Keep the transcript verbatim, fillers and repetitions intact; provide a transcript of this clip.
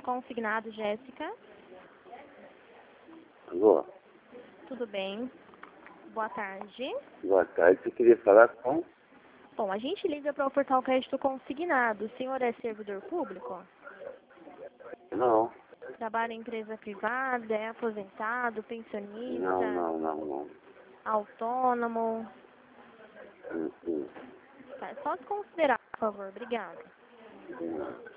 Consignado, Jéssica. Alô? Tudo bem? Boa tarde. Boa tarde, eu queria falar com... Bom, a gente liga para o portal Crédito Consignado. O senhor é servidor público? Não, Trabalha em empresa privada, é aposentado, pensionista, não, não, não, não. autônomo? Hum, hum, Tá, só se considerar, por favor. Obrigada. não.